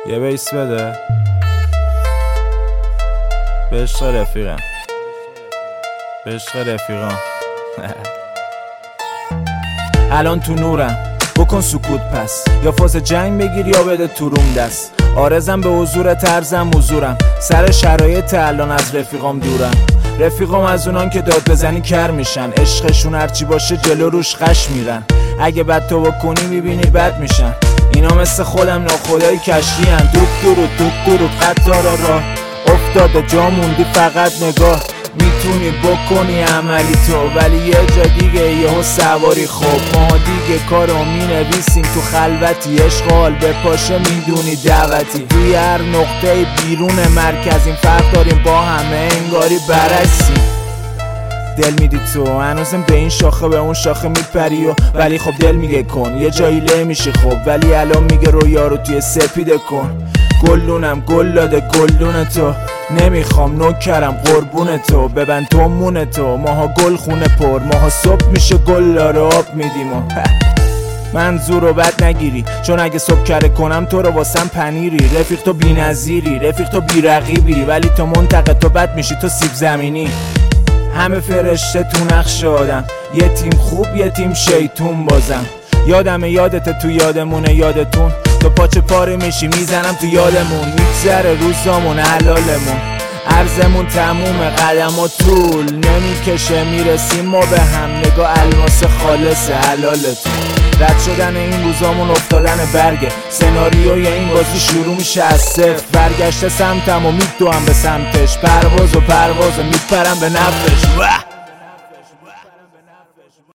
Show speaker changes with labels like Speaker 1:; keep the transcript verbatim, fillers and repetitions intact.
Speaker 1: یه بیس بده به عشق رفیقم، به عشق رفیقام. الان تو نورم، بکن سکوت پس، یا فاز جنگ بگیر یا بده تو روم دست. آرزم به حضور ترزم حضورم، سر شرایط الان از رفیقام دورم. رفیقام از اونان که داد بزنی کر میشن، عشقشون هرچی باشه جلو روش قش میرن. اگه بد تو بکنی میبینی بد میشن. اینا مثل خودم ناخدای کشتی هن، دود درود دود درود قطار راه افتاده جا موندی فقط نگاه. میتونی بکنی عملی تو، ولی یه جا دیگه یهو سواری. خوب ما دیگه کارو مینویسیم تو خلوتی، عشق حال به پاشه میدونی دعوتی. توی هر نقطه بیرون مرکزیم، فرق داریم با همه انگاری برعکسیم. دل میدی تو هنوزم به این شاخه به اون شاخه میپری و ولی خب دل میگه کن، یه جایی له میشی خب، ولی الان میگه رویا رو توی سپیده کن. گلونم گل داده گلدون تو، نمیخوام نوکرم قربون تو. ببند تو مون تو، ماها گل خونه پر، ماها صبح میشه گل رو آب میدیم و منظور رو بد نگیری، چون اگه صبح کره کنم تو رو واسم پنیری. رفیق تو بی نظیری، رفیق تو بی رقیبی، ولی تو منتقد تو بد میشی تو سیب زمینی. همه فرشته تو نقش آدم، یه تیم خوب یه تیم شیطون بازم. یادمه یادت تو یادمونه یادتون، تو پاچه پاره میشی میزنم تو یادمون. میگذره روزامون حلالمون، عرضمون تموم قدم و طول نمیکشه میرسیم ما به هم. نگاه الماس خالص حلالتون، رد شدن این روزامون افتادن برگه. سناریوی این بازی شروع میشه از صفر، برگشته سمتم و میدوام به سمتش. پرواز و پرواز و میپرم به نفش.